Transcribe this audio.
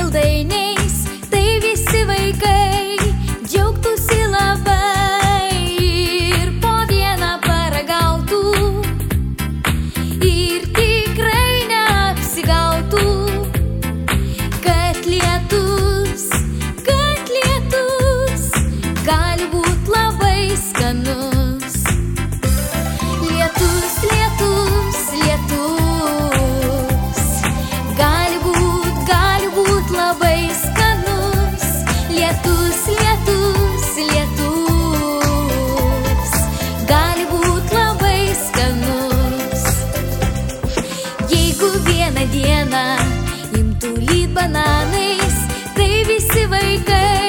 saldainiais, tai visi vaikai džiaugtųsi labai ir po vieną paragautų ir tikrai neapsigautų, kad lietus gali būt labai skanus. Lietus gali būt labai skanus. Lietus gali būt labai skanus. Jeigu vieną dieną imtų lyt bananais, tai visi vaikai